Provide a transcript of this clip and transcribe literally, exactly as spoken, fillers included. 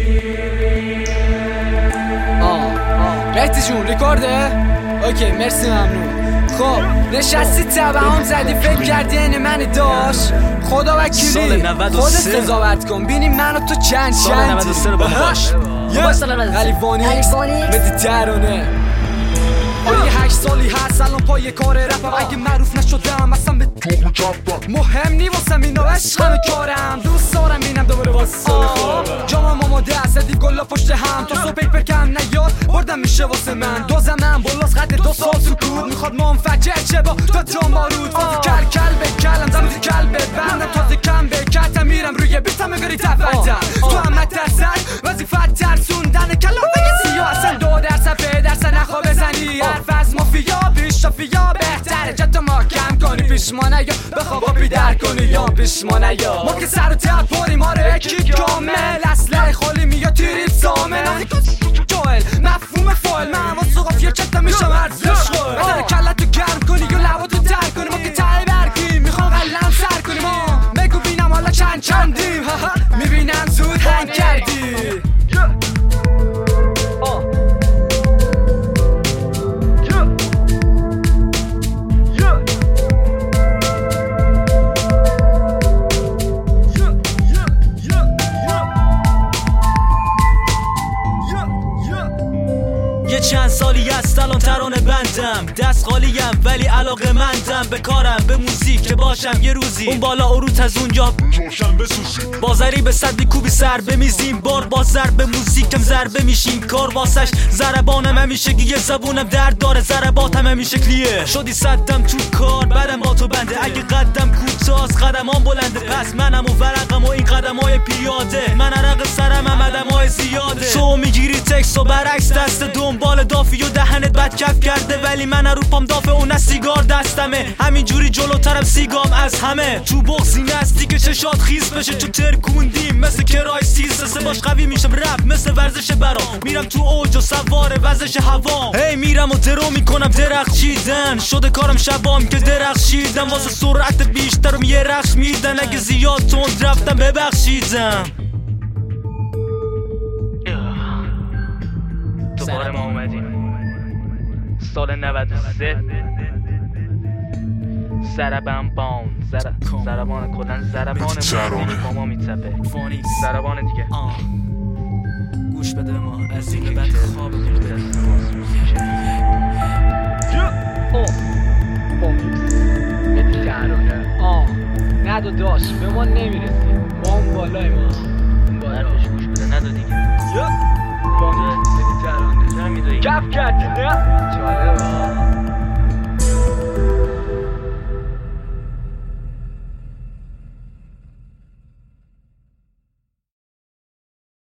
مهدی جون ریکارده؟ اوکی مرسی ممنون. خب نشستی تبعام زدی فکر کردی این منی داشت خدا وکیلی خودت قضاوت کن بینی من و تو چند سال نود و سه رو با ما باش علی وانیکس مهدی ترانه. آره یه هشت سالی هست الان پای کار رپم اگه معروف نشدم اصلا به مهم نی واسم اینا عشقم کارم دوست دارم بینم دوباره واسه جامم آماده است دیو گلا پشت هم تو سو پیپر کم نیاد بردم میشه واسه من دوزم من بلاس قد دو سال سکوت میخواد منفجر چه با تا جام بارود فاز کل کل به کلم زمین کل به بندم تازه کم به کتم میرم روی بیتم مگری تفتم تو هم مترسن وظیفت ترسوندن کلامه سیاه اصلا دو درس به درس نخوا بزنی حرف از مافیا پیش شافیا بهتره جت ما کم کنی پیش ما نیا بخواب بیدر کنی یا پیش ما نیا ما که سر و تب پاریم آره اکی کامل اسلحه خالی میاد تیریت سامن جوهل مفهوم فایل من واسه قافیه چتم میشم ارزش قول بدن کلتو گرم کنی یا لباتو در کنی ما که تایی برگیم میخوام قلم سر کنی ما بگو بینم حالا چند چندیم میبینم زود هنگ کردی یه چند سالی است الان ترانه بندم دست خالیم ولی علاقه مندم به کارم به موزیک که باشم یه روزی اون بالا عروت از اونجا روشن بسوزی بازاری به صد بیکوبی سر بمیزیم بار با ضرب موزیکم ضربه میشیم کار واسش ضربانم همیشه یه زبونم درد داره ضرباتم همین شکلیه شدی صدم تو کار بعدم با تو بنده اگه قدم کوتاست قدمام بلنده پس منم و ورقم و این قدمای پیاده من عرق سرم هم عدمای زیاده تو میگیری تکس و برعکس دست دنبال دافی و دهنت بد کف کرده ولی من اروپام دافه اون از سیگار دستمه همینجوری جلوترم سیگام از همه تو بغزی نستی که چشات خیز بشه تو ترکوندیم مثل کرای سیز سه باش قوی میشم رپ مثل ورزش برام میرم تو اوج و سوار وزش هوام هی میرم و درو میکنم درخشیدن شده کارم شبام که درخشیدم واسه سرعت بیشترم یه رخش میدن اگه زیاد تند رفتم ببخشیدم دوباره ما اومدیم سال نود و سه زربان بان زربان کلن زربان با ما میتپه زربان دیگه گوش بده ما از این بعد خواب گرده یه ترانه آه ندو داشت به ما نمیرسیم ما اون بالای ما اون بالای گوش بده ندو دیگه یا بانده یه ترانه کف کردی نه؟ جالبه